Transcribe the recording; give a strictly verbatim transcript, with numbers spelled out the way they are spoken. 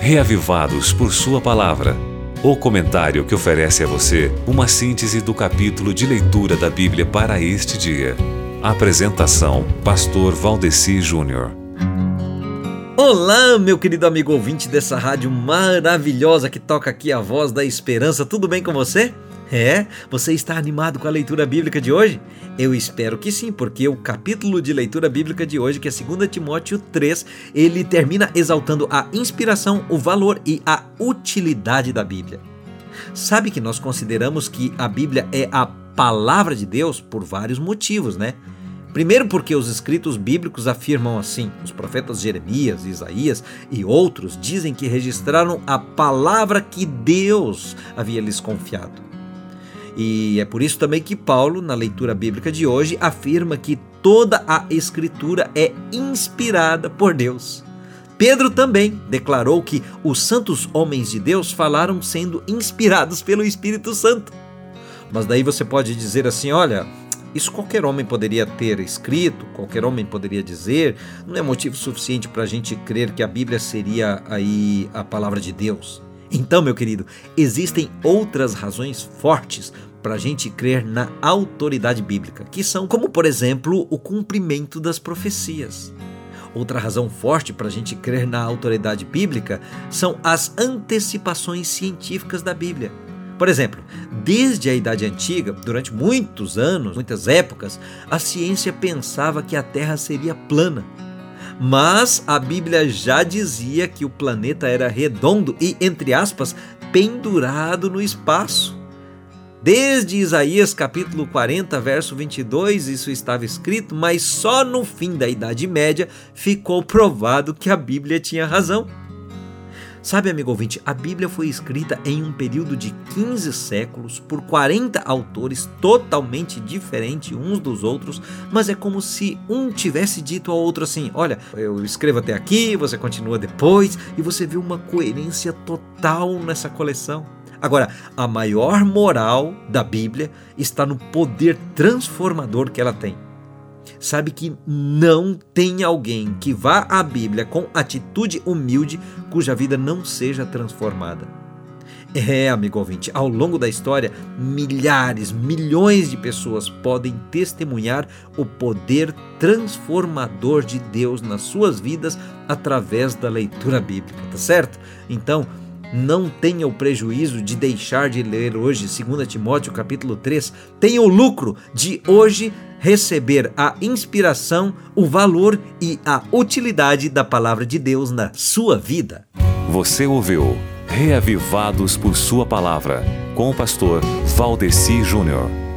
Reavivados por Sua Palavra. O comentário que oferece a você uma síntese do capítulo de leitura da Bíblia para este dia. Apresentação: Pastor Valdeci Júnior. Olá, meu querido amigo ouvinte dessa rádio maravilhosa que toca aqui a voz da esperança. Tudo bem com você? É? Você está animado com a leitura bíblica de hoje? Eu espero que sim, porque o capítulo de leitura bíblica de hoje, que é dois Timóteo três, ele termina exaltando a inspiração, o valor e a utilidade da Bíblia. Sabe que nós consideramos que a Bíblia é a palavra de Deus por vários motivos, né? Primeiro porque os escritos bíblicos afirmam assim. Os profetas Jeremias, Isaías e outros dizem que registraram a palavra que Deus havia lhes confiado. E é por isso também que Paulo, na leitura bíblica de hoje, afirma que toda a Escritura é inspirada por Deus. Pedro também declarou que os santos homens de Deus falaram sendo inspirados pelo Espírito Santo. Mas daí você pode dizer assim, olha, isso qualquer homem poderia ter escrito, qualquer homem poderia dizer, não é motivo suficiente para a gente crer que a Bíblia seria aí a palavra de Deus. Então, meu querido, existem outras razões fortes para a gente crer na autoridade bíblica, que são como, por exemplo, o cumprimento das profecias. Outra razão forte para a gente crer na autoridade bíblica são as antecipações científicas da Bíblia. Por exemplo, desde a Idade Antiga, durante muitos anos, muitas épocas, a ciência pensava que a Terra seria plana. Mas a Bíblia já dizia que o planeta era redondo e, entre aspas, pendurado no espaço. Desde Isaías capítulo quarenta, verso vinte e dois, isso estava escrito, mas só no fim da Idade Média ficou provado que a Bíblia tinha razão. Sabe, amigo ouvinte, a Bíblia foi escrita em um período de quinze séculos por quarenta autores totalmente diferentes uns dos outros, mas é como se um tivesse dito ao outro assim, olha, eu escrevo até aqui, você continua depois, e você vê uma coerência total nessa coleção. Agora, a maior moral da Bíblia está no poder transformador que ela tem. Sabe que não tem alguém que vá à Bíblia com atitude humilde cuja vida não seja transformada. É, amigo ouvinte, ao longo da história, milhares, milhões de pessoas podem testemunhar o poder transformador de Deus nas suas vidas através da leitura bíblica, tá certo? Então, não tenha o prejuízo de deixar de ler hoje dois Timóteo capítulo três. Tenha o lucro de hoje receber a inspiração, o valor e a utilidade da palavra de Deus na sua vida. Você ouviu Reavivados por Sua Palavra, com o pastor Valdeci Júnior.